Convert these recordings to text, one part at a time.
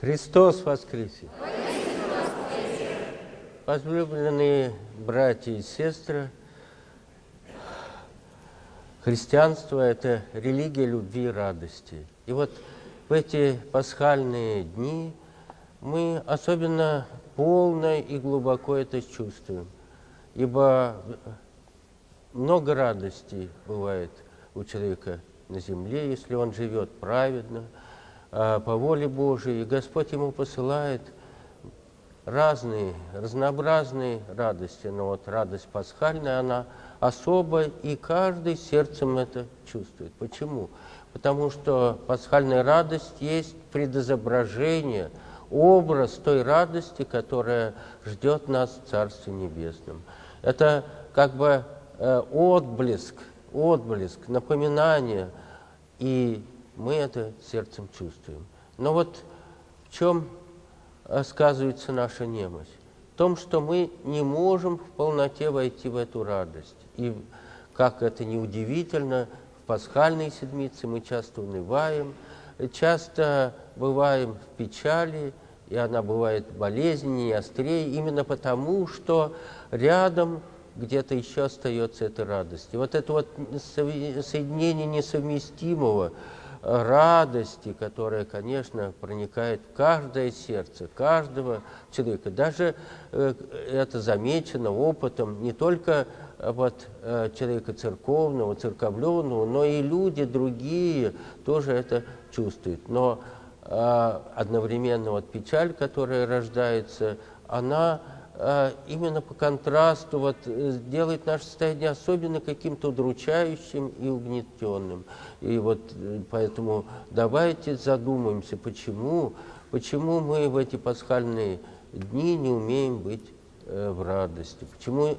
Христос воскресе! Возлюбленные братья и сестры, христианство – это религия любви и радости. И вот в эти пасхальные дни мы особенно полно и глубоко это чувствуем, ибо много радости бывает у человека на земле, если он живет праведно, по воле Божией, и Господь ему посылает разнообразные радости. Но вот радость пасхальная, она особая, и каждый сердцем это чувствует. Почему? Потому что пасхальная радость есть предизображение, образ той радости, которая ждет нас в Царстве Небесном. Это как бы отблеск, напоминание, и мы это сердцем чувствуем. Но вот в чем сказывается наша немощь? В том, что мы не можем в полноте войти в эту радость. И, как это ни удивительно, в пасхальные седмицы мы часто унываем, часто бываем в печали, и она бывает болезненнее, острее, именно потому, что рядом где-то еще остается эта радость. И вот это вот соединение несовместимого, радости, которая, конечно, проникает в каждое сердце, каждого человека. Даже это замечено опытом не только вот человека церковного, церковленного, но и люди другие тоже это чувствуют. Но одновременно вот печаль, которая рождается, она именно по контрасту вот делает наше состояние особенно каким-то удручающим и угнетенным. И вот поэтому давайте задумаемся, почему мы в эти пасхальные дни не умеем быть в радости. Почему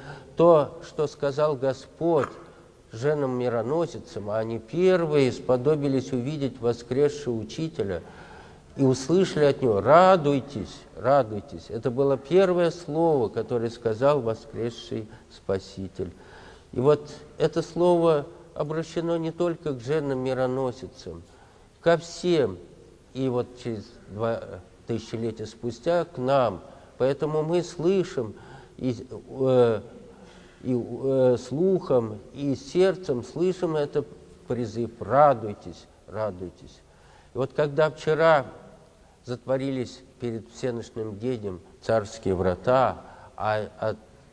то, что сказал Господь женам-мироносицам, а они первые сподобились увидеть воскресшего Учителя и услышали от Него: «Радуйтесь, радуйтесь». Это было первое слово, которое сказал воскресший Спаситель. И вот это слово обращено не только к женам-мироносицам, ко всем, и вот через 2 тысячелетия спустя к нам. Поэтому мы слышим и слухом, и сердцем слышим этот призыв: «Радуйтесь, радуйтесь». И вот когда вчера затворились перед всеночным днем царские врата, а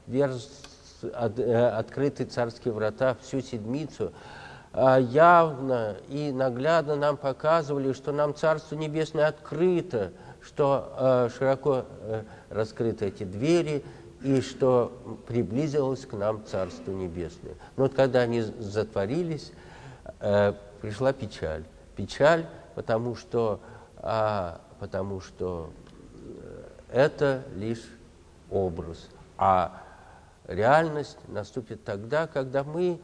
открыты царские врата всю седмицу, явно и наглядно нам показывали, что нам Царство Небесное открыто, что широко раскрыты эти двери, и что приблизилось к нам Царство Небесное. Но вот когда они затворились, пришла печаль. Печаль, потому что это лишь образ, а реальность наступит тогда, когда мы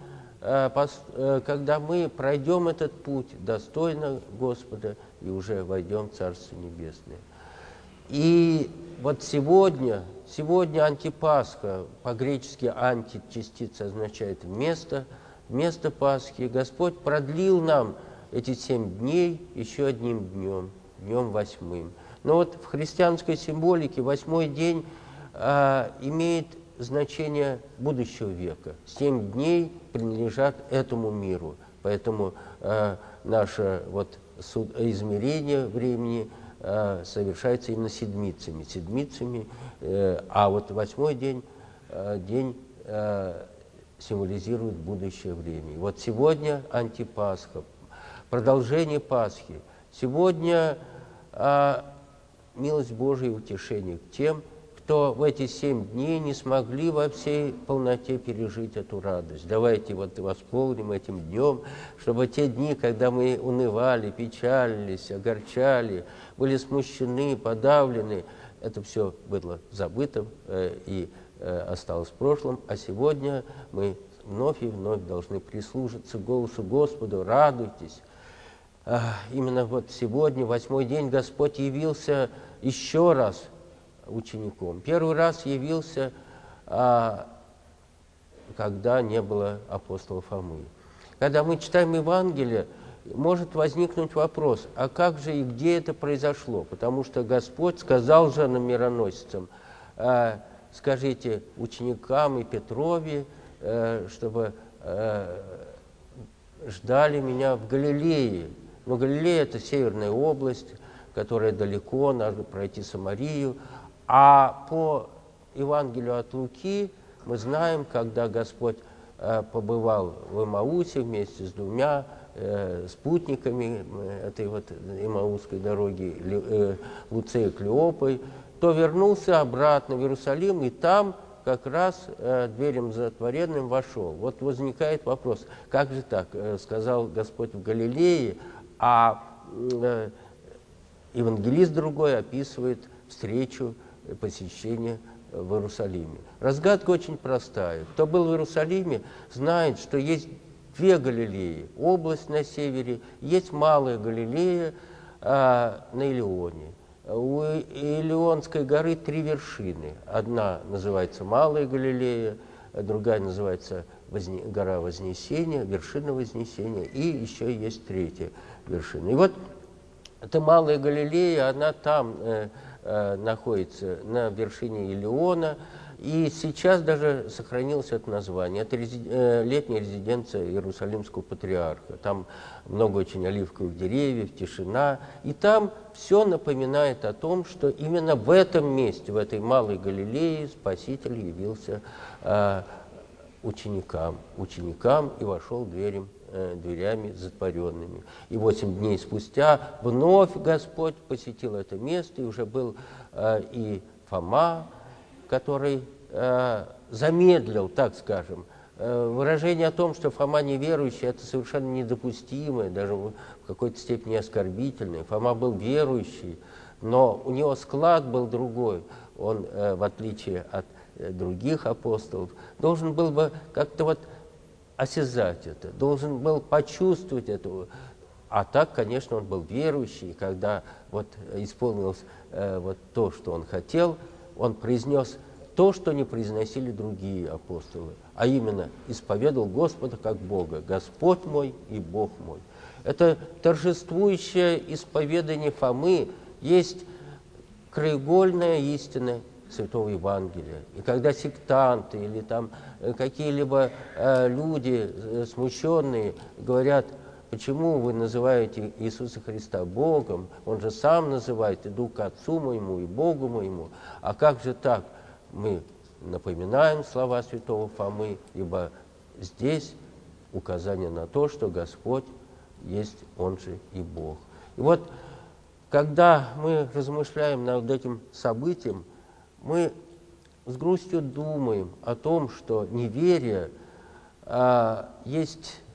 пройдем этот путь достойно Господа и уже войдем в Царство Небесное. И вот сегодня антипасха, по-гречески анти частица означает вместо Пасхи, Господь продлил нам эти 7 дней еще одним днем 8. Но вот в христианской символике 8-й день имеет значение будущего века. 7 дней принадлежат этому миру, поэтому наше вот измерение времени совершается именно седмицами, а вот 8-й день символизирует будущее время. И вот сегодня антипасха, продолжение Пасхи. Сегодня милость Божия и утешение к тем, кто в эти 7 дней не смогли во всей полноте пережить эту радость. Давайте вот восполним этим днем, чтобы те дни, когда мы унывали, печалились, огорчали, были смущены, подавлены, это все было забыто и осталось в прошлом, а сегодня мы вновь и вновь должны прислушаться к голосу Господа: «Радуйтесь». Именно вот сегодня, 8-й день, Господь явился еще раз учеником. Первый раз явился, когда не было апостола Фомы. Когда мы читаем Евангелие, может возникнуть вопрос, а как же и где это произошло? Потому что Господь сказал женам мироносицам, скажите ученикам и Петрове, чтобы ждали меня в Галилее. Но Галилея – это северная область, которая далеко, надо пройти Самарию. А по Евангелию от Луки мы знаем, когда Господь побывал в Эмаусе вместе с двумя спутниками этой вот Эмаусской дороги, Луцией и Клеопой, то вернулся обратно в Иерусалим, и там как раз дверям затворенным вошел. Вот возникает вопрос, как же так, сказал Господь в Галилее, а евангелист другой описывает встречу, посещение в Иерусалиме. Разгадка очень простая. Кто был в Иерусалиме, знает, что есть две Галилеи. Область на севере, есть Малая Галилея на Илионе. У Илионской горы 3 вершины. Одна называется Малая Галилея, другая называется гора Вознесения, вершина Вознесения, и еще есть 3-я вершина. И вот эта Малая Галилея, она там находится, на вершине Илиона, и сейчас даже сохранилось это название. Это летняя резиденция Иерусалимского патриарха. Там много очень оливковых деревьев, тишина. И там все напоминает о том, что именно в этом месте, в этой Малой Галилее, Спаситель явился ученикам и вошел дверями затворенными. И 8 дней спустя вновь Господь посетил это место, и уже был и Фома, который замедлил, так скажем. Выражение о том, что Фома неверующий, это совершенно недопустимое, даже в какой-то степени оскорбительное. Фома был верующий, но у него склад был другой. Он, в отличие от других апостолов, должен был бы как-то вот осязать это, должен был почувствовать это. А так, конечно, он был верующий, и когда вот исполнилось вот то, что он хотел, он произнес то, что не произносили другие апостолы, а именно исповедал Господа как Бога, Господь мой и Бог мой. Это торжествующее исповедание Фомы есть краеугольная истина Святого Евангелия. И когда сектанты или там какие-либо люди смущенные говорят, почему вы называете Иисуса Христа Богом, Он же сам называет, иду к Отцу моему и Богу моему, а как же так? Мы напоминаем слова святого Фомы, ибо здесь указание на то, что Господь есть Он же и Бог. И вот, когда мы размышляем над этим событием, мы с грустью думаем о том, что неверие есть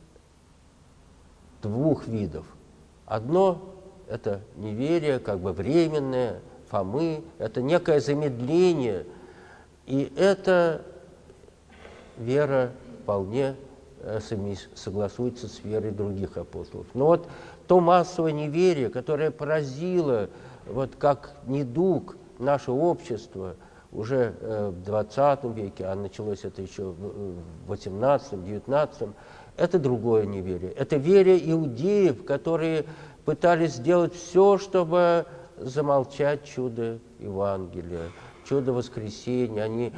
2 видов. Одно – это неверие, как бы временное, Фомы, это некое замедление, и это вера вполне согласуется с верой других апостолов. Но вот то массовое неверие, которое поразило, вот как недуг, наше общество уже в 20 веке, а началось это еще в 18-19, это другое неверие. Это верие иудеев, которые пытались сделать все, чтобы замолчать чудо Евангелия, чудо воскресения. Они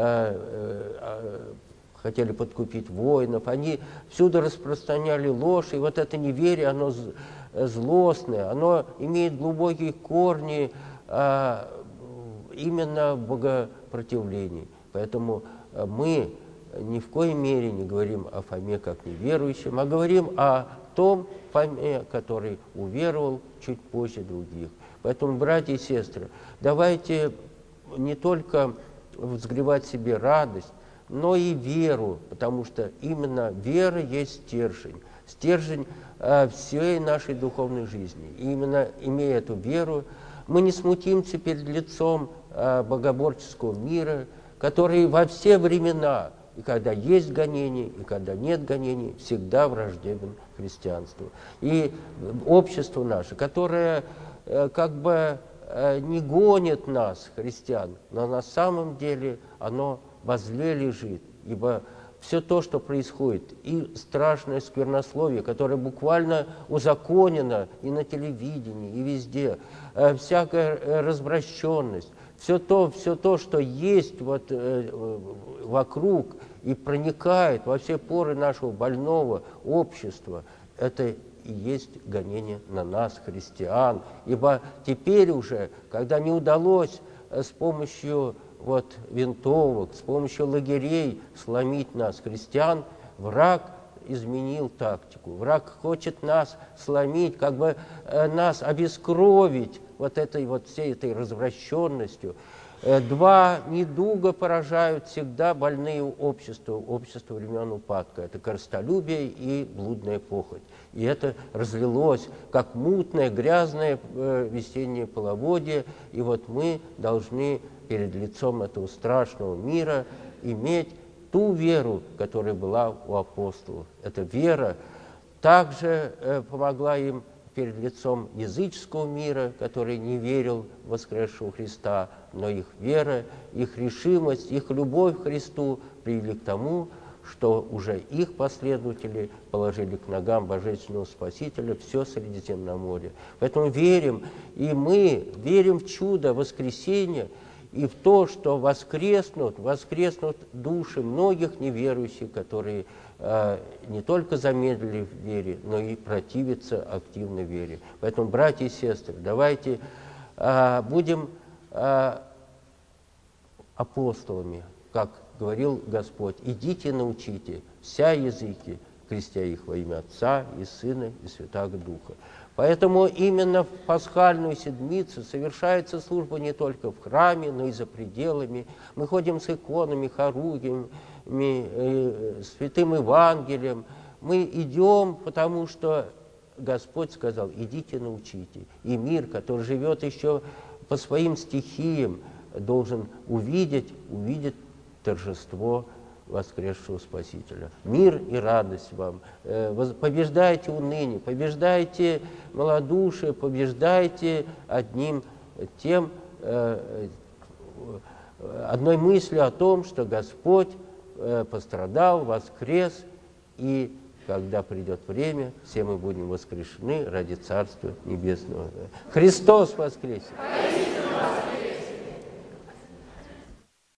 хотели подкупить воинов, они всюду распространяли ложь, и вот это неверие, оно злостное, оно имеет глубокие корни именно в богопротивлении. Поэтому мы ни в коей мере не говорим о Фоме как неверующем, а говорим о том Фоме, который уверовал чуть позже других. Поэтому, братья и сестры, давайте не только взгревать себе радость, но и веру, потому что именно вера есть стержень всей нашей духовной жизни. И именно имея эту веру, мы не смутимся перед лицом богоборческого мира, который во все времена, и когда есть гонения, и когда нет гонений, всегда враждебен христианству. И общество наше, которое как бы не гонит нас, христиан, но на самом деле оно возле лежит, ибо все то, что происходит, и страшное сквернословие, которое буквально узаконено и на телевидении, и везде, всякая развращенность, все то, что есть вот, вокруг и проникает во все поры нашего больного общества, это и есть гонение на нас, христиан. Ибо теперь уже, когда не удалось с помощью вот винтовок, с помощью лагерей сломить нас, христиан, враг изменил тактику. Враг хочет нас сломить, как бы нас обескровить вот этой вот всей этой развращенностью. Два недуга поражают всегда больные общества времен упадка. Это корыстолюбие и блудная похоть. И это разлилось, как мутное, грязное весеннее половодье. И вот мы должны перед лицом этого страшного мира иметь ту веру, которая была у апостолов. Эта вера также помогла им перед лицом языческого мира, который не верил в воскресшего Христа, но их вера, их решимость, их любовь к Христу привели к тому, что уже их последователи положили к ногам Божественного Спасителя все Средиземноморье. Поэтому верим, и мы верим в чудо воскресения, и в то, что воскреснут души многих неверующих, которые не только замедлили в вере, но и противятся активной вере. Поэтому, братья и сестры, давайте будем апостолами, как говорил Господь: идите научите вся языки, крестя их во имя Отца и Сына и Святаго Духа. Поэтому именно в пасхальную седмицу совершается служба не только в храме, но и за пределами. Мы ходим с иконами, хоругвями, святым Евангелием. Мы идем, потому что Господь сказал: идите научите. И мир, который живет еще по своим стихиям, должен увидеть торжество воскресшего Спасителя. Мир и радость вам. Побеждайте уныние, побеждайте малодушие, побеждайте одной мыслью о том, что Господь пострадал, воскрес, и когда придет время, все мы будем воскрешены ради Царства Небесного. Христос воскресе!